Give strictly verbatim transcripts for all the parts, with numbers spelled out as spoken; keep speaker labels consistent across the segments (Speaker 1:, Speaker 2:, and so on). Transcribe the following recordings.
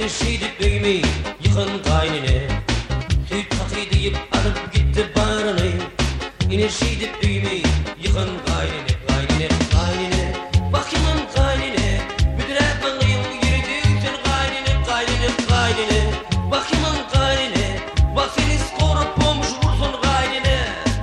Speaker 1: İnişiydi büyümü yıkın kaynine. Süt takı deyip alıp gitti bağrını. İnişiydi büyümü yıkın kaynine. Kaynine, kaynine, bakımın kaynine. Büdüre banayım yürüdüksün kaynine. Kaynine, kaynine, bakımın kaynine. Bak seni skorup bomş vursun kaynine.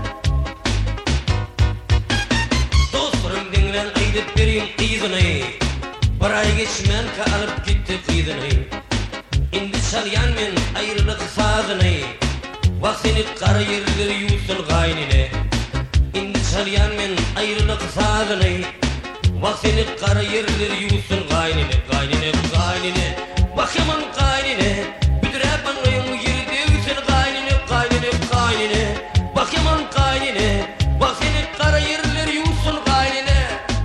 Speaker 1: Dostlarım dinlen aydıp vereyim kıyızını. Bir ay geçmen ka alıp gitti kıyızını. İndi çalyan men ayrılık sazını. Bak seni kara yerleri yusun kaynine. İndi çalyan men ayrılık sazını. Bak seni kara yerleri yusun kaynine. Kaynine, kaynine, bakımın kaynine. Büdüre banayım yürüdüksün kaynine. Kaynine, kaynine, bakımın kaynine. Bak seni kara yerleri yusun kaynine.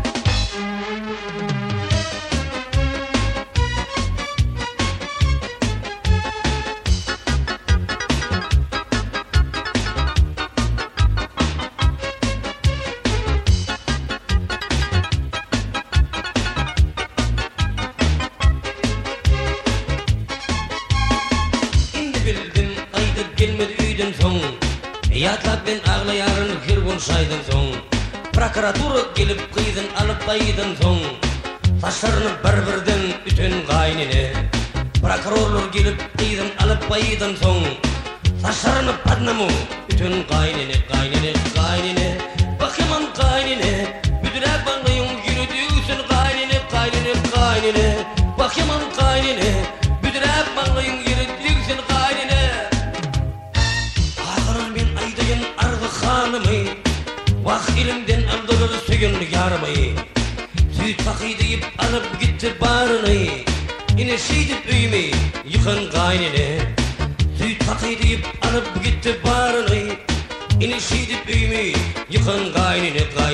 Speaker 1: Bildim aydıp gelmedi üyden son. Yatlap ben ağlayarın hırgun saydan son. Prokuratura gelip kıydın alıp baydan son. Saçlarını bir-birden bütün kaynine. Prokurorlar gelip kıydın alıp baydan son. Saçlarını padnamu bütün kaynine. Kaynine, kaynine, bakımın kaynine. Büdüre banayım yürüdüksün kaynine. Kaynine, kaynine, bakımın kaynine. Büdüre banayım yürüdüksün kaynine. Ağırın ben aydayın argı hanımı. Vah elimden aldılar sügün yarımı. Süt takı deyip alıp gitti bağrını. İnişiydi büyümü yıkın kaynine. Süt takı deyip alıp gitti bağrını. İnişiydi büyümü yıkın kaynine.